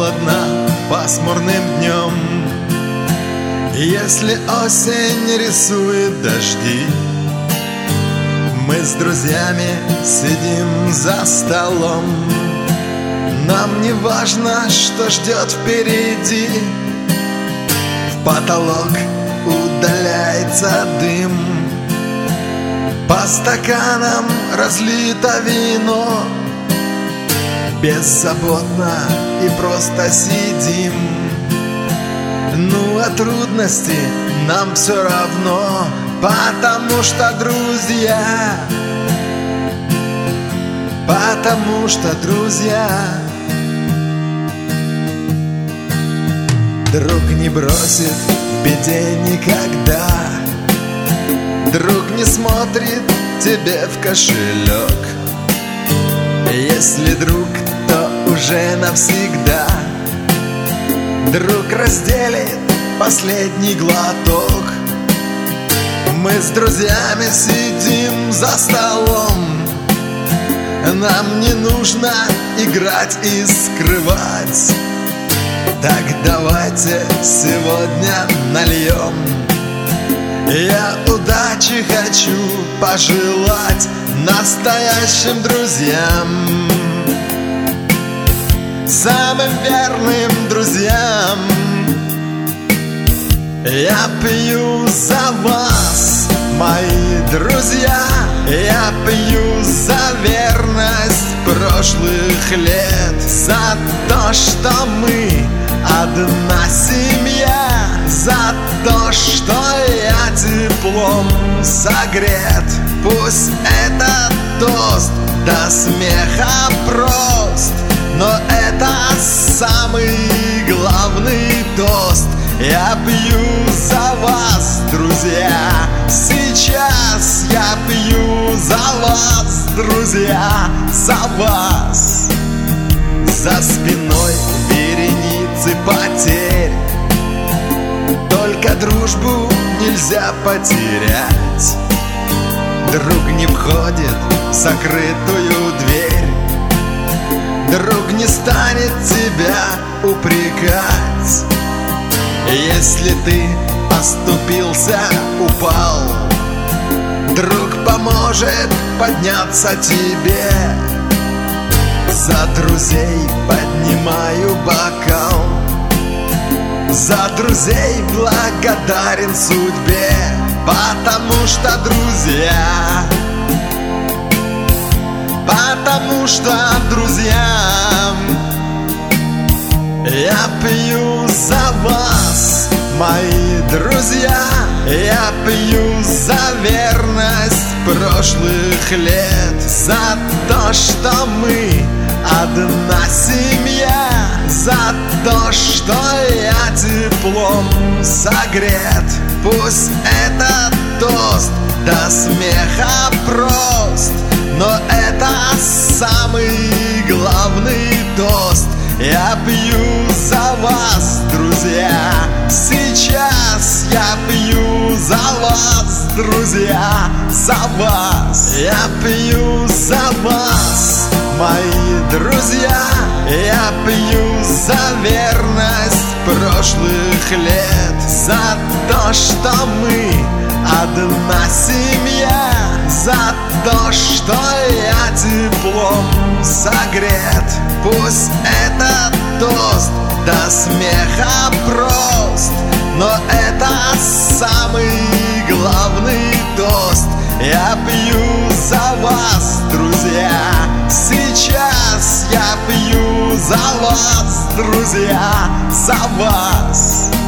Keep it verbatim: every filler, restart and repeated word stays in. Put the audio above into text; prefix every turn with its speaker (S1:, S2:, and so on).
S1: холодно пасмурным днем. Если осень рисует дожди, мы с друзьями сидим за столом. Нам не важно, что ждет впереди. В потолок удаляется дым, по стаканам разлито вино. Беззаботно и просто сидим. Ну а трудности нам все равно, потому что друзья, потому что друзья. Друг не бросит в беде никогда, друг не смотрит тебе в кошелек. Если друг, то уже навсегда. Друг разделит последний глоток. Мы с друзьями сидим за столом. Нам не нужно играть и скрывать. Так давайте сегодня нальем. Я удачи хочу пожелать настоящим друзьям, самым верным друзьям. Я пью за вас, мои друзья. Я пью за верность прошлых лет, за то, что мы одна семья, за то, что я теплом согрет. Пусть этот тост до смеха прост, но это самый главный тост. Я пью за вас, друзья. Сейчас я пью за вас, друзья, за вас. За спиной вереницы потерь, только дружбу нельзя потерять. Друг не входит в закрытую дверь, друг не станет тебя упрекать. Если ты оступился, упал, друг поможет подняться тебе. За друзей поднимаю бокал, за друзей благодарен судьбе, потому что друзья, потому что друзья. Я пью за вас, мои друзья. Я пью за верность прошлых лет, за то, что мы одна семья, за то, что я теплом согрет. Пусть этот тост до смеха прост, но это самый главный тост. Я пью за вас, друзья. Сейчас я пью за вас, друзья, за вас. Я пью за вас, мои друзья. Я пью за верность прошлых лет, за то, что мы одна семья, за то, что я теплом согрет. Пусть этот тост до смеха прост, но это самый главный тост. Я пью за вас, друзья. Сейчас я пью за вас, друзья, за вас.